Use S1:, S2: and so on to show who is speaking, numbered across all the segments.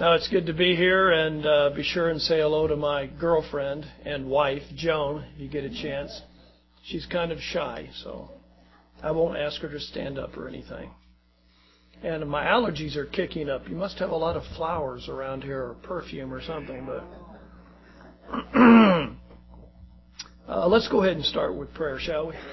S1: Now, it's good to be here, and be sure and say hello to my girlfriend and wife, Joan, if you get a chance. She's kind of shy, so I won't ask her to stand up or anything. And my allergies are kicking up. You must have a lot of flowers around here or perfume or something, but let's go ahead and start with prayer, shall we?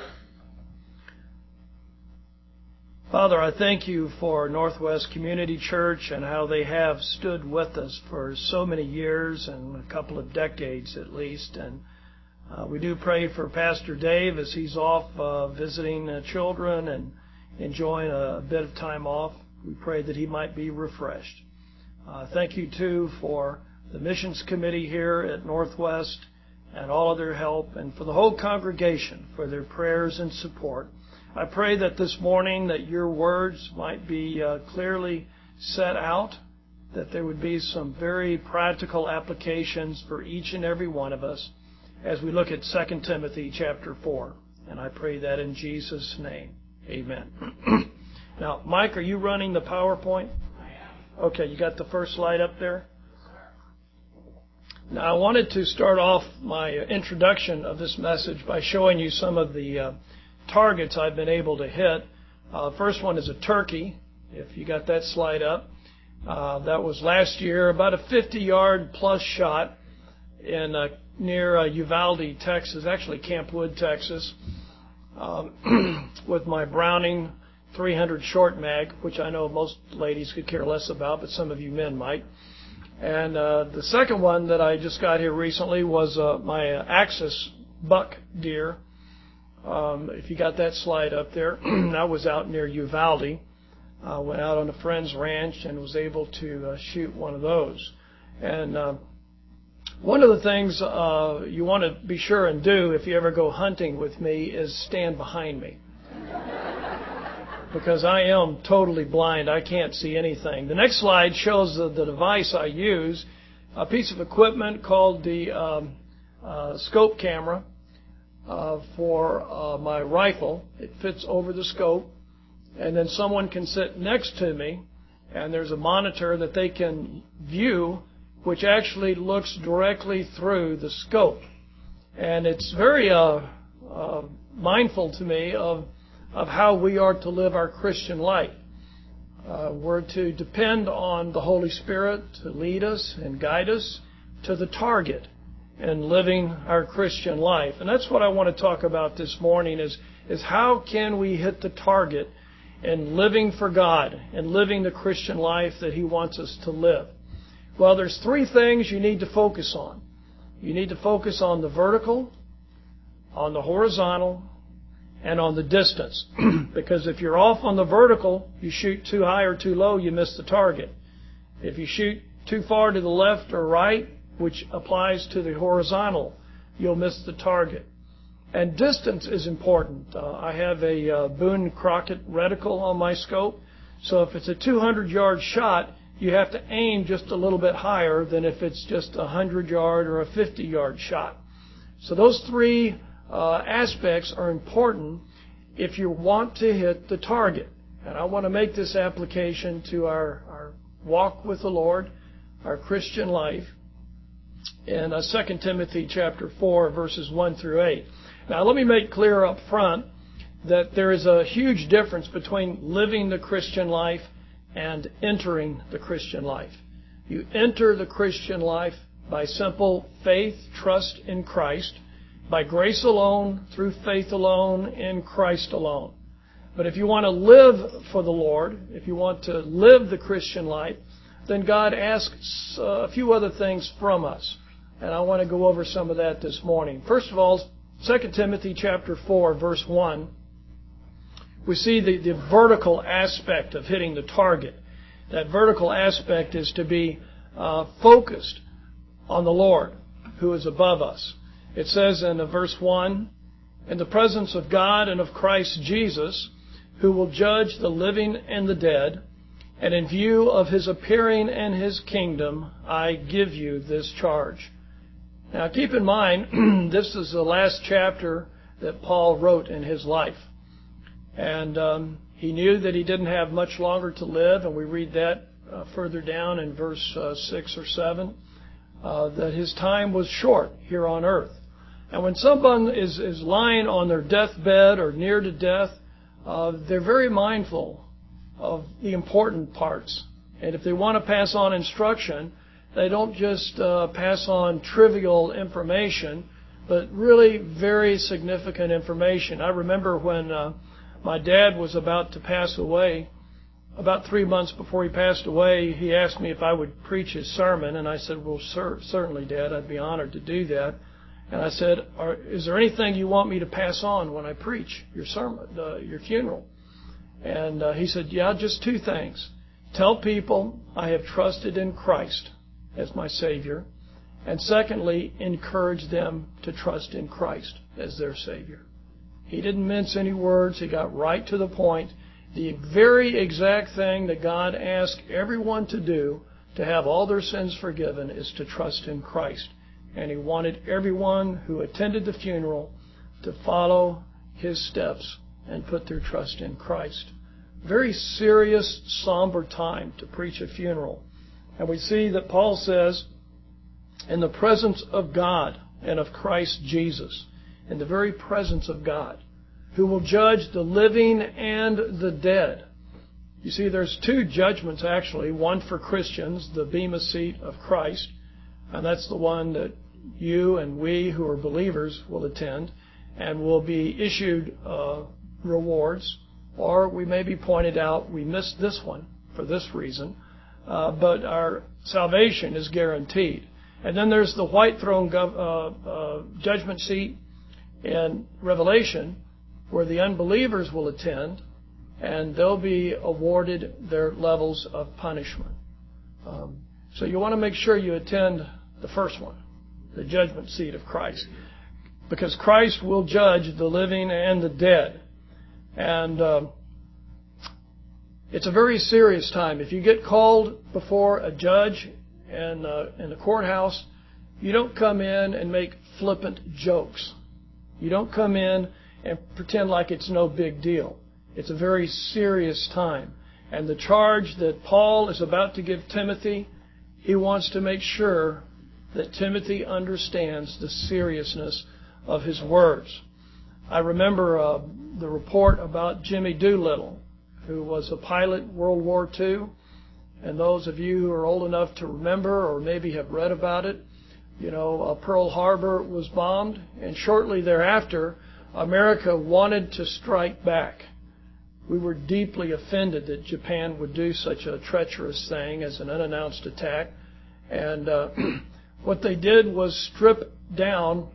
S1: Father, I thank you for Northwest Community Church and how they have stood with us for so many years and a couple of decades at least. And we do pray for Pastor Dave as he's off visiting children and enjoying a bit of time off. We pray that he might be refreshed. Thank you, too, for the missions committee here at Northwest and all of their help, and for the whole congregation for their prayers and support. I pray that this morning that your words might be clearly set out, that there would be some very practical applications for each and every one of us as we look at 2 Timothy chapter 4. And I pray that in Jesus' name. Amen. Now, Mike, are you running the PowerPoint? Okay, you got the first slide up there? Now, I wanted to start off my introduction of this message by showing you some of the targets I've been able to hit. First one is a turkey, if you got that slide up. That was last year, about a 50-yard plus shot in near Uvalde, Texas, actually Camp Wood, Texas, with my Browning 300 short mag, which I know most ladies could care less about, but some of you men might. And the second one that I just got here recently was my Axis buck deer. If you got that slide up there, I was out near Uvalde. Went out on a friend's ranch and was able to shoot one of those. And one of the things you want to be sure and do if you ever go hunting with me is stand behind me. Because I am totally blind. I can't see anything. The next slide shows the device I use, a piece of equipment called the scope camera. For my rifle. It fits over the scope, and then someone can sit next to me, and there's a monitor that they can view, which actually looks directly through the scope. And it's very mindful to me of how we are to live our Christian life. We're to depend on the Holy Spirit to lead us and guide us to the target and living our Christian life. And that's what I want to talk about this morning is how can we hit the target in living for God and living the Christian life that He wants us to live. Well, there's three things you need to focus on. You need to focus on the vertical, on the horizontal, and on the distance. Because if you're off on the vertical, you shoot too high or too low, you miss the target. If you shoot too far to the left or right, which applies to the horizontal, you'll miss the target. And distance is important. I have a Boone Crockett reticle on my scope, so if it's a 200-yard shot, you have to aim just a little bit higher than if it's just a 100-yard or a 50-yard shot. So those three aspects are important if you want to hit the target. And I want to make this application to our walk with the Lord, our Christian life, in 2 Timothy chapter 4, verses 1 through 8. Now, let me make clear up front that there is a huge difference between living the Christian life and entering the Christian life. You enter the Christian life by simple faith, trust in Christ, by grace alone, through faith alone, in Christ alone. But if you want to live for the Lord, if you want to live the Christian life, then God asks a few other things from us. And I want to go over some of that this morning. First of all, 2 Timothy chapter 4, verse 1, we see the vertical aspect of hitting the target. That vertical aspect is to be focused on the Lord, who is above us. It says in verse 1, "In the presence of God and of Christ Jesus, who will judge the living and the dead, and in view of His appearing and His kingdom, I give you this charge." Now keep in mind, this is the last chapter that Paul wrote in his life. And he knew that he didn't have much longer to live, and we read that further down in verse 6 or 7, that his time was short here on earth. And when someone is lying on their deathbed or near to death, they're very mindful of the important parts. And if they want to pass on instruction, they don't just pass on trivial information, but really very significant information. I remember when my dad was about to pass away, about 3 months before he passed away, he asked me if I would preach his sermon, and I said, well, certainly, Dad, I'd be honored to do that. And I said, is there anything you want me to pass on when I preach your sermon, your funeral? And he said, yeah, just 2 things. Tell people I have trusted in Christ as my Savior. And secondly, encourage them to trust in Christ as their Savior. He didn't mince any words. He got right to the point. The very exact thing that God asked everyone to do to have all their sins forgiven is to trust in Christ. And He wanted everyone who attended the funeral to follow His steps and put their trust in Christ. Very serious, somber time to preach a funeral. And we see that Paul says, in the presence of God and of Christ Jesus, in the very presence of God, who will judge the living and the dead. You see, there's 2 judgments actually, one for Christians, the Bema seat of Christ, and that's the one that you and we who are believers will attend and will be issued rewards, or we may be pointed out we missed this one for this reason, but our salvation is guaranteed. And then there's the white throne judgment seat in Revelation, where the unbelievers will attend, and they'll be awarded their levels of punishment. So you want to make sure you attend the first one, the judgment seat of Christ, because Christ will judge the living and the dead. And it's a very serious time. If you get called before a judge in the courthouse, you don't come in and make flippant jokes. You don't come in and pretend like it's no big deal. It's a very serious time. And the charge that Paul is about to give Timothy, he wants to make sure that Timothy understands the seriousness of his words. I remember the report about Jimmy Doolittle, who was a pilot in World War II. And those of you who are old enough to remember or maybe have read about it, you know, Pearl Harbor was bombed, and shortly thereafter, America wanted to strike back. We were deeply offended that Japan would do such a treacherous thing as an unannounced attack. And what they did was strip down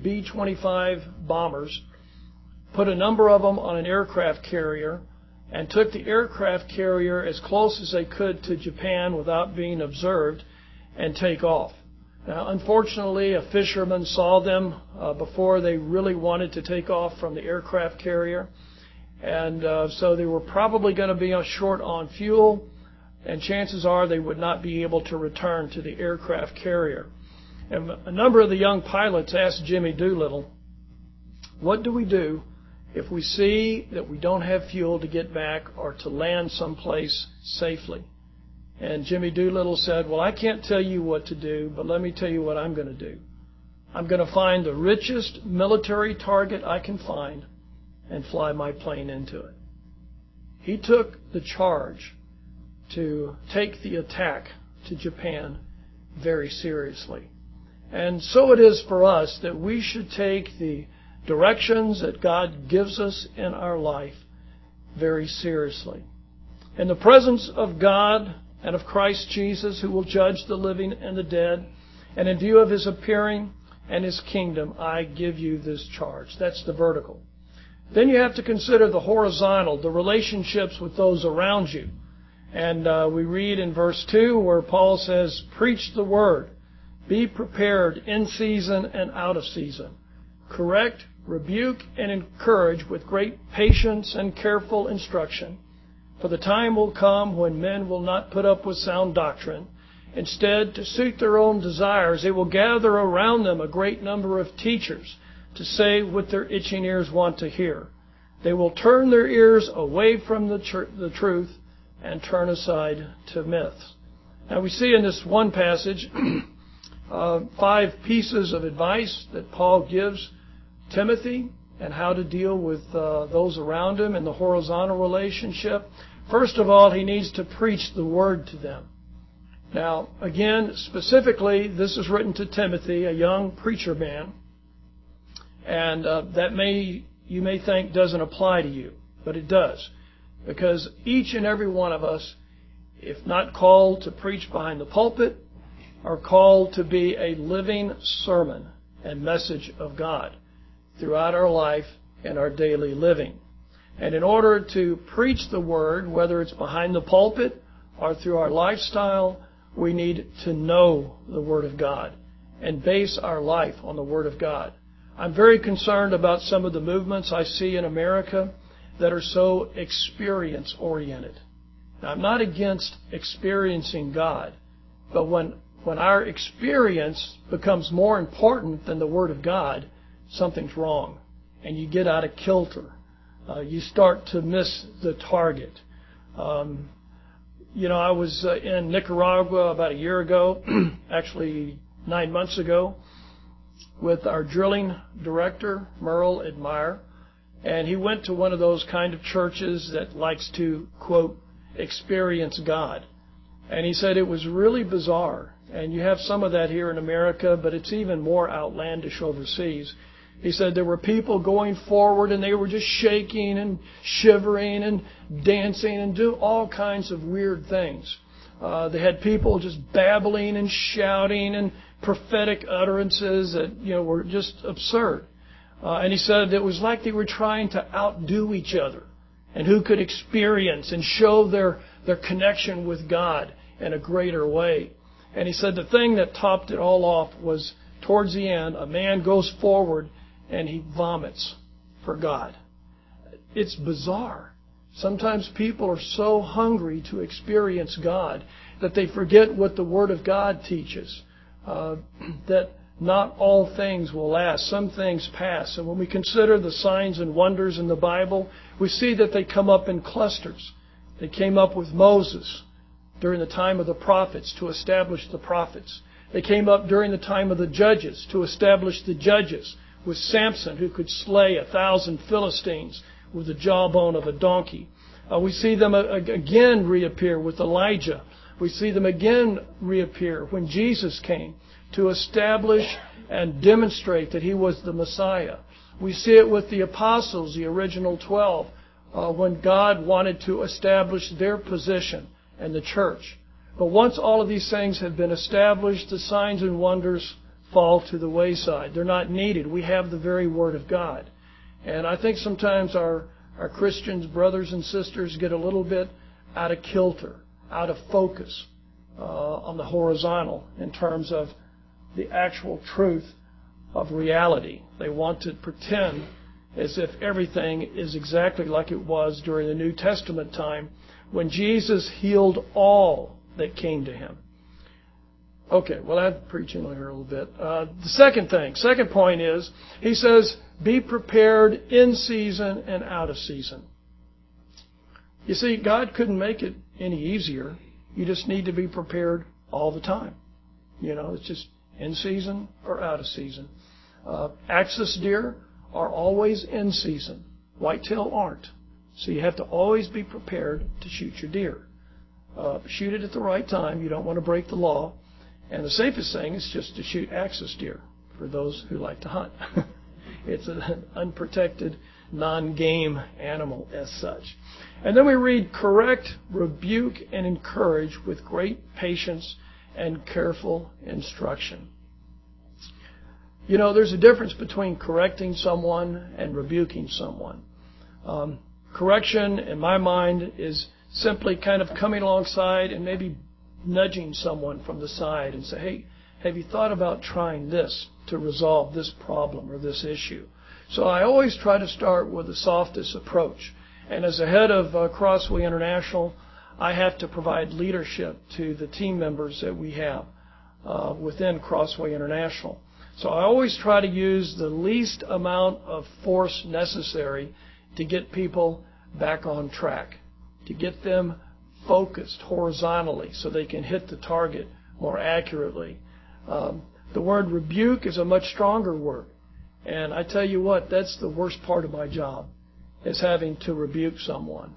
S1: B-25 bombers, put a number of them on an aircraft carrier, and took the aircraft carrier as close as they could to Japan without being observed and take off. Now, unfortunately, a fisherman saw them before they really wanted to take off from the aircraft carrier. And so they were probably going to be short on fuel, and chances are they would not be able to return to the aircraft carrier. And a number of the young pilots asked Jimmy Doolittle, what do we do if we see that we don't have fuel to get back or to land someplace safely? And Jimmy Doolittle said, well, I can't tell you what to do, but let me tell you what I'm going to do. I'm going to find the richest military target I can find and fly my plane into it. He took the charge to take the attack to Japan very seriously. And so it is for us that we should take the directions that God gives us in our life very seriously. In the presence of God and of Christ Jesus, who will judge the living and the dead, and in view of His appearing and His kingdom, I give you this charge. That's the vertical. Then you have to consider the horizontal, the relationships with those around you. And we read in verse 2 where Paul says, preach the word, be prepared in season and out of season. Correct, rebuke, and encourage with great patience and careful instruction. For the time will come when men will not put up with sound doctrine. Instead, to suit their own desires, they will gather around them a great number of teachers to say what their itching ears want to hear. They will turn their ears away from the truth. and turn aside to myths. Now we see in this one passage 5 pieces of advice that Paul gives Timothy and how to deal with those around him in the horizontal relationship. First of all, he needs to preach the word to them. Now, again, specifically, this is written to Timothy, a young preacher man, and you may think doesn't apply to you, but it does, because each and every one of us, if not called to preach behind the pulpit, are called to be a living sermon and message of God throughout our life and our daily living. And in order to preach the word, whether it's behind the pulpit or through our lifestyle, we need to know the Word of God and base our life on the Word of God. I'm very concerned about some of the movements I see in America that are so experience-oriented. Now, I'm not against experiencing God, but when our experience becomes more important than the Word of God, something's wrong, and you get out of kilter. You start to miss the target. I was in Nicaragua about a year ago, actually 9 months ago, with our drilling director, Merle Admire, and he went to one of those kind of churches that likes to, quote, experience God. And he said it was really bizarre, and you have some of that here in America, but it's even more outlandish overseas. He said there were people going forward and they were just shaking and shivering and dancing and doing all kinds of weird things. They had people just babbling and shouting and prophetic utterances that were just absurd. And he said it was like they were trying to outdo each other and who could experience and show their connection with God in a greater way. And he said the thing that topped it all off was towards the end, a man goes forward and he vomits for God. It's bizarre. Sometimes people are so hungry to experience God that they forget what the Word of God teaches, that not all things will last. Some things pass. And when we consider the signs and wonders in the Bible, we see that they come up in clusters. They came up with Moses during the time of the prophets to establish the prophets. They came up during the time of the judges to establish the judges, with Samson, who could slay 1,000 Philistines with the jawbone of a donkey. We see them again reappear with Elijah. We see them again reappear when Jesus came to establish and demonstrate that He was the Messiah. We see it with the apostles, the original 12, when God wanted to establish their position in the church. But once all of these things have been established, the signs and wonders fall to the wayside. They're not needed. We have the very Word of God. And I think sometimes our Christians, brothers and sisters, get a little bit out of kilter, out of focus on the horizontal in terms of the actual truth of reality. They want to pretend as if everything is exactly like it was during the New Testament time when Jesus healed all that came to Him. Okay, well, I'm preaching here a little bit. The second point is, he says, be prepared in season and out of season. You see, God couldn't make it any easier. You just need to be prepared all the time. It's just in season or out of season. Axis deer are always in season. Whitetail aren't. So you have to always be prepared to shoot your deer. Shoot it at the right time. You don't want to break the law. And the safest thing is just to shoot axis deer for those who like to hunt. It's an unprotected, non-game animal as such. And then we read, correct, rebuke, and encourage with great patience and careful instruction. There's a difference between correcting someone and rebuking someone. Correction, in my mind, is simply kind of coming alongside and maybe nudging someone from the side and say, hey, have you thought about trying this to resolve this problem or this issue? So I always try to start with the softest approach. And as a head of Crossway International, I have to provide leadership to the team members that we have within Crossway International. So I always try to use the least amount of force necessary to get people back on track, to get them focused horizontally so they can hit the target more accurately. The word rebuke is a much stronger word. And I tell you what, that's the worst part of my job, is having to rebuke someone.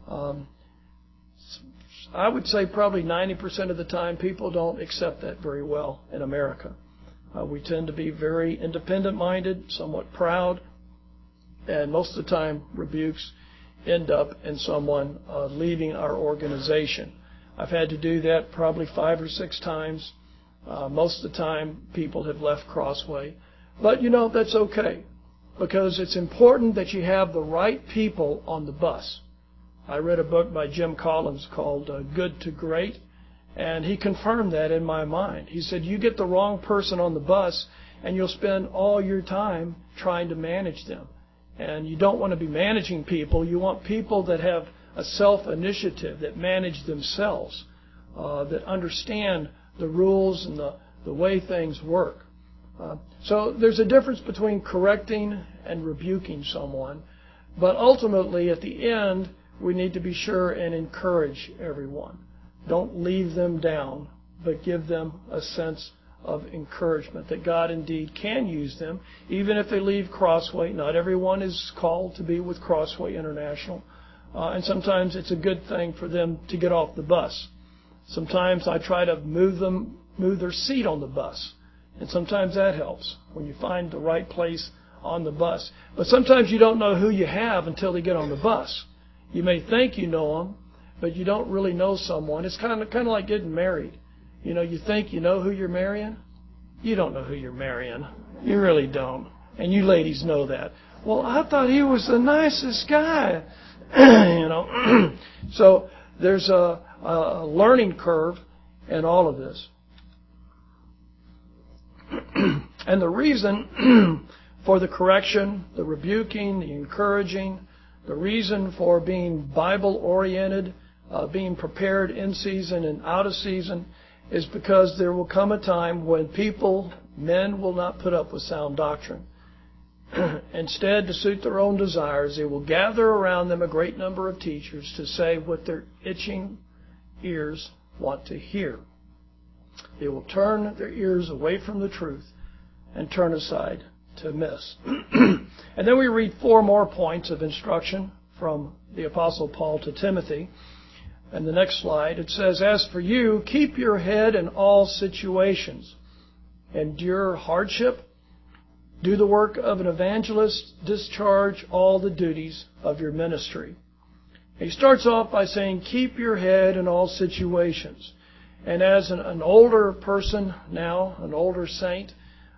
S1: I would say probably 90% of the time people don't accept that very well in America. We tend to be very independent-minded, somewhat proud, and most of the time rebukes end up in someone leaving our organization. I've had to do that probably 5 or 6 times. Most of the time people have left Crossway. But you know, that's okay, because it's important that you have the right people on the bus. I read a book by Jim Collins called Good to Great, and he confirmed that in my mind. He said, you get the wrong person on the bus, and you'll spend all your time trying to manage them. And you don't want to be managing people. You want people that have a self-initiative, that manage themselves, that understand the rules and the way things work. So there's a difference between correcting and rebuking someone. But ultimately, at the end, we need to be sure and encourage everyone. Don't leave them down, but give them a sense of encouragement that God indeed can use them, even if they leave Crossway. Not everyone is called to be with Crossway International. And sometimes it's a good thing for them to get off the bus. Sometimes I try to move their seat on the bus. And sometimes that helps when you find the right place on the bus. But sometimes you don't know who you have until they get on the bus. You may think you know them, but you don't really know someone. It's kind of like getting married. You know, you think you know who you're marrying. You don't know who you're marrying. You really don't. And you ladies know that. Well, I thought he was the nicest guy. You know. So there's a learning curve in all of this. And the reason for the correction, the rebuking, the encouraging, the reason for being Bible-oriented, being prepared in season and out of season, is because there will come a time when men will not put up with sound doctrine. Instead, to suit their own desires, they will gather around them a great number of teachers to say what their itching ears want to hear. They will turn their ears away from the truth and turn aside to miss. And then we read 4 more points of instruction from the Apostle Paul to Timothy. And the next slide, it says, as for you, keep your head in all situations. Endure hardship. Do the work of an evangelist. Discharge all the duties of your ministry. He starts off by saying, keep your head in all situations. And as an older person now, an older saint,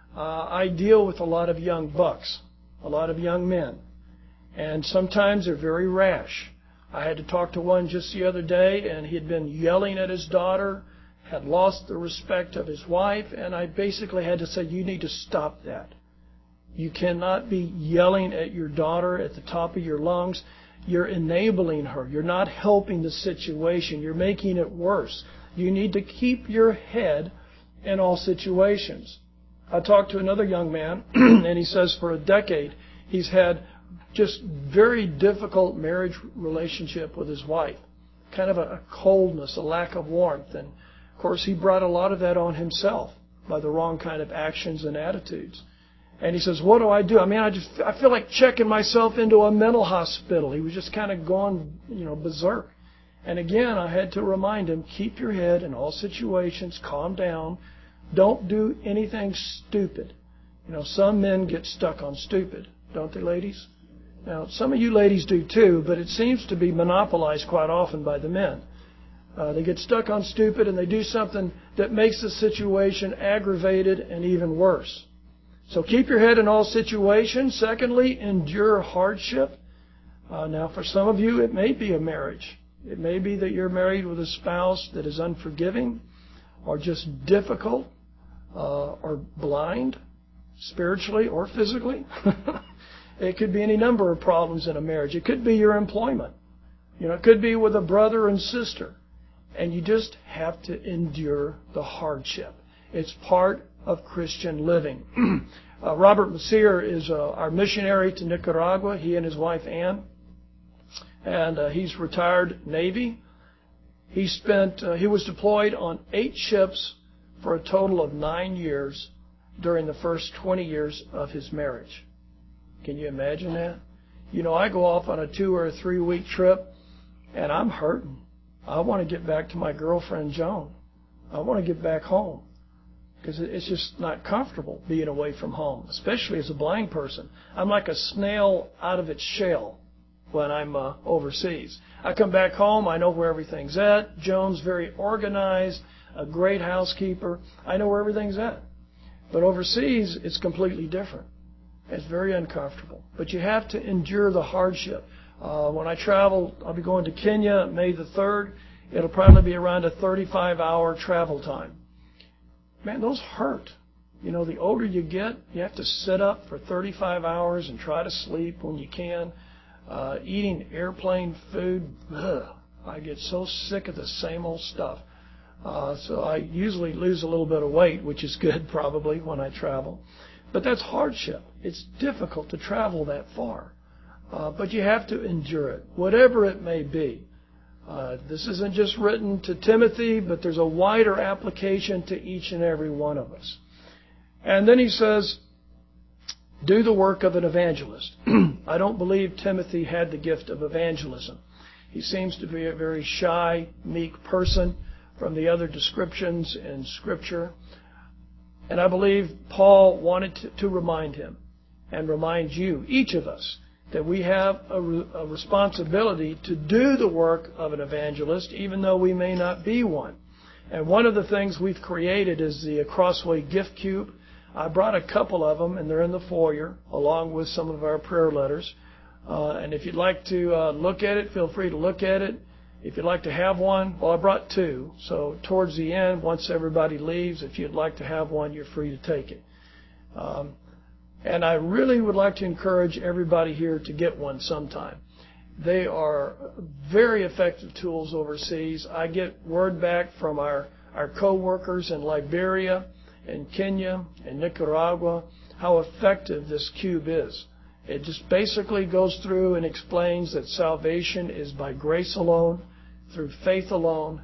S1: I deal with a lot of young bucks, a lot of young men. And sometimes they're very rash. I had to talk to one just the other day, and he had been yelling at his daughter, had lost the respect of his wife, and I basically had to say, you need to stop that. You cannot be yelling at your daughter at the top of your lungs. You're enabling her. You're not helping the situation. You're making it worse. You need to keep your head in all situations. I talked to another young man, and he says for a decade he's had just very difficult marriage relationship with his wife. Kind of a coldness, a lack of warmth. And, of course, he brought a lot of that on himself by the wrong kind of actions and attitudes. And he says, what do? I feel like checking myself into a mental hospital. He was just kind of going, berserk. And again, I had to remind him, keep your head in all situations, calm down. Don't do anything stupid. Some men get stuck on stupid, don't they, ladies? Now, some of you ladies do too, but it seems to be monopolized quite often by the men. They get stuck on stupid and they do something that makes the situation aggravated and even worse. So keep your head in all situations. Secondly, endure hardship. Now, for some of you, it may be a marriage. It may be that you're married with a spouse that is unforgiving or just difficult or blind, spiritually or physically. It could be any number of problems in a marriage. It could be your employment. It could be with a brother and sister. And you just have to endure the hardship. It's part of Christian living. Robert Messier is our missionary to Nicaragua, he and his wife Ann. And he's retired Navy. He was deployed on 8 ships for a total of 9 years during the first 20 years of his marriage. Can you imagine that? You know, I go off on a 2 or 3 week trip and I'm hurting. I want to get back to my girlfriend Joan. I want to get back home because it's just not comfortable being away from home, especially as a blind person. I'm like a snail out of its shell when I'm overseas. I come back home, I know where everything's at. Joan's very organized, a great housekeeper. I know where everything's at. But overseas, it's completely different. It's very uncomfortable. But you have to endure the hardship. When I travel, I'll be going to Kenya May the 3rd. It'll probably be around a 35-hour travel time. Man, those hurt. You know, the older you get, you have to sit up for 35 hours and try to sleep when you can. Eating airplane food, I get so sick of the same old stuff. So I usually lose a little bit of weight, which is good probably when I travel. But that's hardship. It's difficult to travel that far. But you have to endure it, whatever it may be. This isn't just written to Timothy, but there's a wider application to each and every one of us. And then he says, do the work of an evangelist. I don't believe Timothy had the gift of evangelism. He seems to be a very shy, meek person from the other descriptions in Scripture. And I believe Paul wanted to remind him and remind you, each of us, that we have a responsibility to do the work of an evangelist, even though we may not be one. And one of the things we've created is the Crossway Gift Cube. I brought a couple of them, and they're in the foyer, along with some of our prayer letters. And if you'd like to look at it, feel free to look at it. If you'd like to have one, well, I brought 2. So towards the end, once everybody leaves, if you'd like to have one, you're free to take it. And I really would like to encourage everybody here to get one sometime. They are very effective tools overseas. I get word back from our co-workers in Liberia, in Kenya, in Nicaragua, how effective this cube is. It just basically goes through and explains that salvation is by grace alone, through faith alone,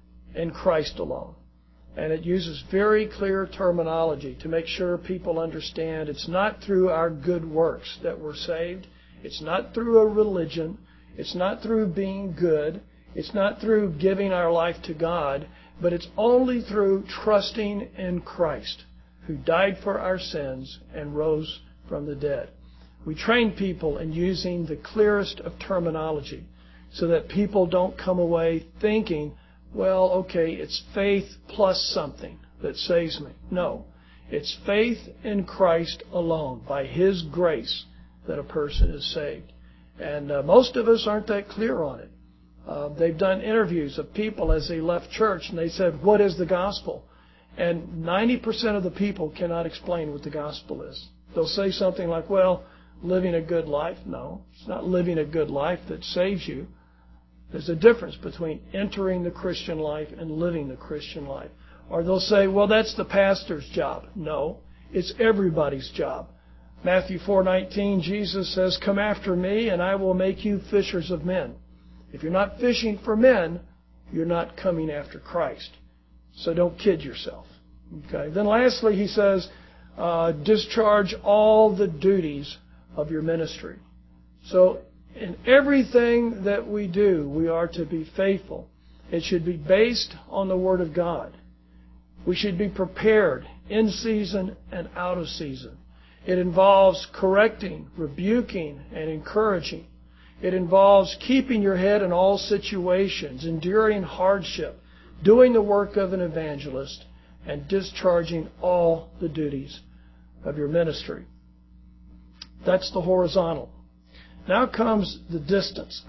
S1: in Christ alone. And it uses very clear terminology to make sure people understand it's not through our good works that we're saved. It's not through a religion. It's not through being good. It's not through giving our life to God. But it's only through trusting in Christ, who died for our sins and rose from the dead. We train people in using the clearest of terminology so that people don't come away thinking, well, okay, it's faith plus something that saves me. No, it's faith in Christ alone, by His grace, that a person is saved. And most of us aren't that clear on it. They've done interviews of people as they left church, and they said, what is the gospel? And 90% of the people cannot explain what the gospel is. They'll say something like, well, living a good life. No, it's not living a good life that saves you. There's a difference between entering the Christian life and living the Christian life. Or they'll say, well, that's the pastor's job. No, it's everybody's job. Matthew 4:19, Jesus says, come after me and I will make you fishers of men. If you're not fishing for men, you're not coming after Christ. So don't kid yourself. Okay. Then lastly, he says, discharge all the duties of your ministry. So in everything that we do, we are to be faithful. It should be based on the Word of God. We should be prepared in season and out of season. It involves correcting, rebuking, and encouraging. It involves keeping your head in all situations, enduring hardship, doing the work of an evangelist, and discharging all the duties of your ministry. That's the horizontal. Now comes the distance.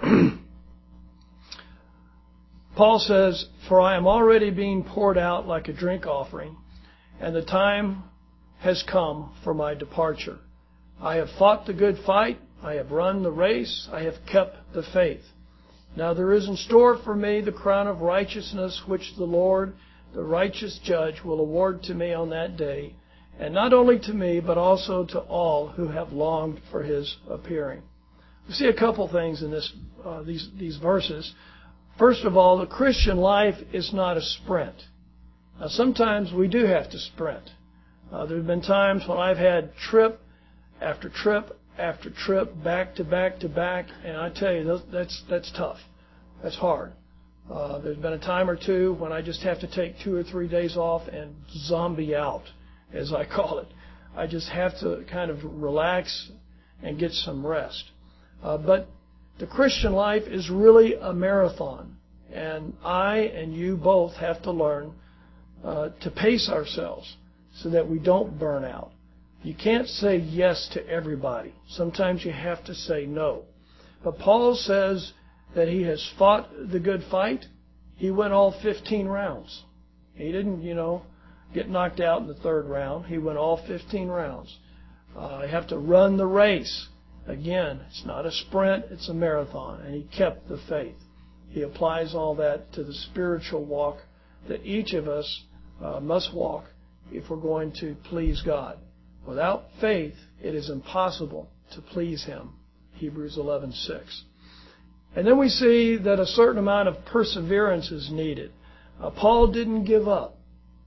S1: Paul says, for I am already being poured out like a drink offering, and the time has come for my departure. I have fought the good fight. I have run the race. I have kept the faith. Now there is in store for me the crown of righteousness, which the Lord, the righteous judge, will award to me on that day, and not only to me, but also to all who have longed for His appearing. We see a couple things in these verses. First of all, the Christian life is not a sprint. Now, sometimes we do have to sprint. There have been times when I've had trip after trip after trip, back to back to back, and I tell you, that's tough. That's hard. There's been a time or two when I just have to take 2 or 3 days off and zombie out, as I call it. I just have to kind of relax and get some rest. But the Christian life is really a marathon, and I and you both have to learn to pace ourselves so that we don't burn out. You can't say yes to everybody. Sometimes you have to say no. But Paul says that he has fought the good fight. He went all 15 rounds. He didn't, get knocked out in the 3rd round. He went all 15 rounds. You have to run the race. Again, it's not a sprint, it's a marathon. And he kept the faith. He applies all that to the spiritual walk that each of us must walk if we're going to please God. Without faith, it is impossible to please Him. Hebrews 11:6. And then we see that a certain amount of perseverance is needed. Paul didn't give up.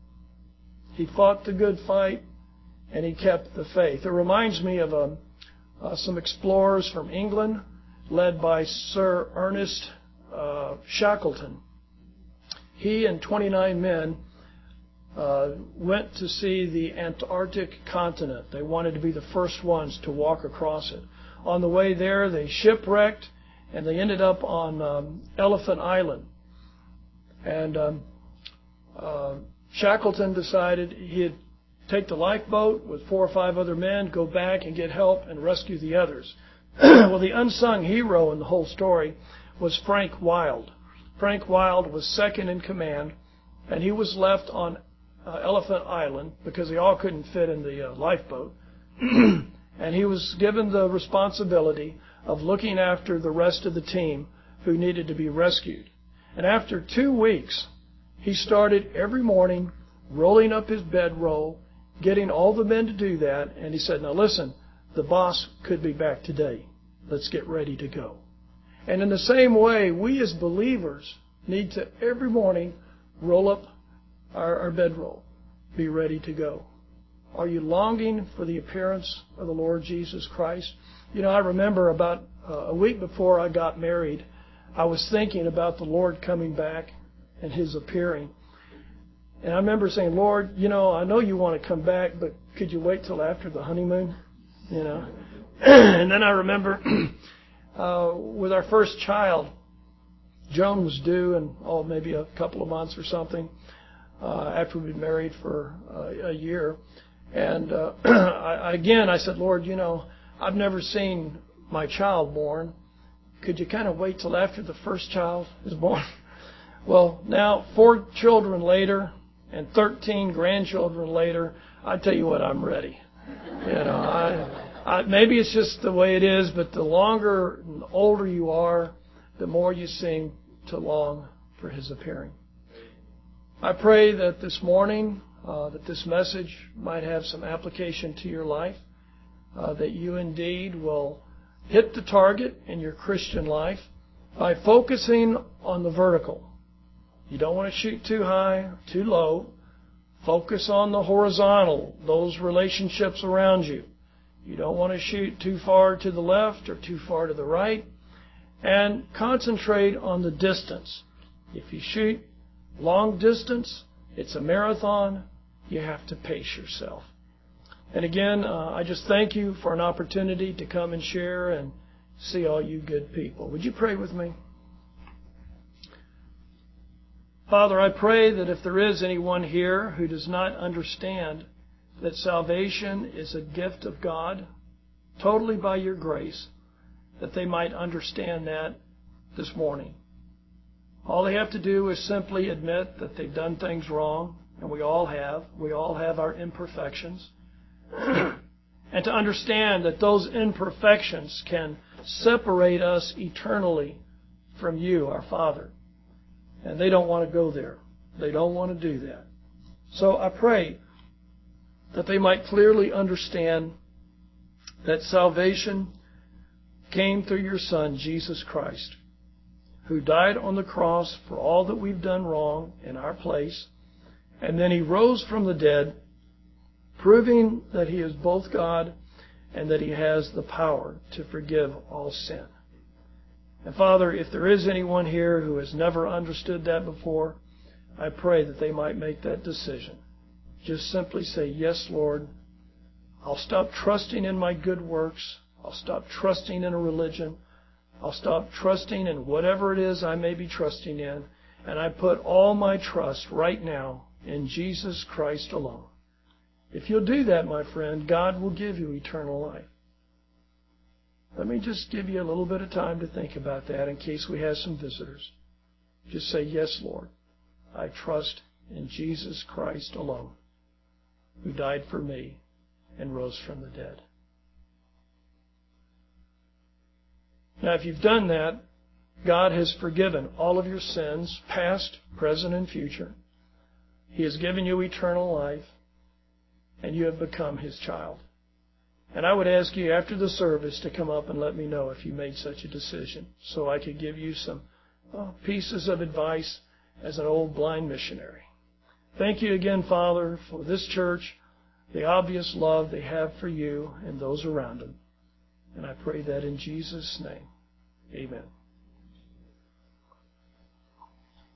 S1: He fought the good fight, and he kept the faith. It reminds me of some explorers from England, led by Sir Ernest Shackleton. He and 29 men went to see the Antarctic continent. They wanted to be the first ones to walk across it. On the way there, they shipwrecked, and they ended up on Elephant Island. And Shackleton decided he'd take the lifeboat with 4 or 5 other men, go back and get help and rescue the others. Well, the unsung hero in the whole story was Frank Wild. Frank Wild was second in command, and he was left on Elephant Island because they all couldn't fit in the lifeboat. And he was given the responsibility of looking after the rest of the team who needed to be rescued. And after 2 weeks, he started every morning rolling up his bedroll, getting all the men to do that, and he said, now listen, the boss could be back today. Let's get ready to go. And in the same way, we as believers need to every morning roll up our bedroll, be ready to go. Are you longing for the appearance of the Lord Jesus Christ? I remember about a week before I got married, I was thinking about the Lord coming back and His appearing. And I remember saying, Lord, I know you want to come back, but could you wait till after the honeymoon? And then I remember with our first child, Joan was due in maybe a couple of months or something after we'd been married for a year. And I said, Lord, I've never seen my child born. Could you kind of wait till after the first child is born? Well, now 4 children later and 13 grandchildren later, I tell you what, I'm ready. Maybe it's just the way it is, but the longer and the older you are, the more you seem to long for His appearing. I pray that this morning, that this message might have some application to your life, that you indeed will hit the target in your Christian life by focusing on the vertical. You don't want to shoot too high, too low. Focus on the horizontal, those relationships around you. You don't want to shoot too far to the left or too far to the right. And concentrate on the distance. If you shoot long distance, it's a marathon. You have to pace yourself. And again, I just thank you for an opportunity to come and share and see all you good people. Would you pray with me? Father, I pray that if there is anyone here who does not understand that salvation is a gift of God, totally by your grace, that they might understand that this morning. All they have to do is simply admit that they've done things wrong, and we all have. We all have our imperfections. And to understand that those imperfections can separate us eternally from you, our Father. And they don't want to go there. They don't want to do that. So I pray that they might clearly understand that salvation came through your Son, Jesus Christ, who died on the cross for all that we've done wrong in our place. And then He rose from the dead, proving that He is both God and that He has the power to forgive all sin. And Father, if there is anyone here who has never understood that before, I pray that they might make that decision. Just simply say, yes, Lord, I'll stop trusting in my good works. I'll stop trusting in a religion. I'll stop trusting in whatever it is I may be trusting in. And I put all my trust right now in Jesus Christ alone. If you'll do that, my friend, God will give you eternal life. Let me just give you a little bit of time to think about that in case we have some visitors. Just say, yes, Lord, I trust in Jesus Christ alone, who died for me and rose from the dead. Now, if you've done that, God has forgiven all of your sins, past, present, and future. He has given you eternal life, and you have become His child. And I would ask you after the service to come up and let me know if you made such a decision, so I could give you some pieces of advice as an old blind missionary. Thank you again, Father, for this church, the obvious love they have for you and those around them. And I pray that in Jesus' name. Amen.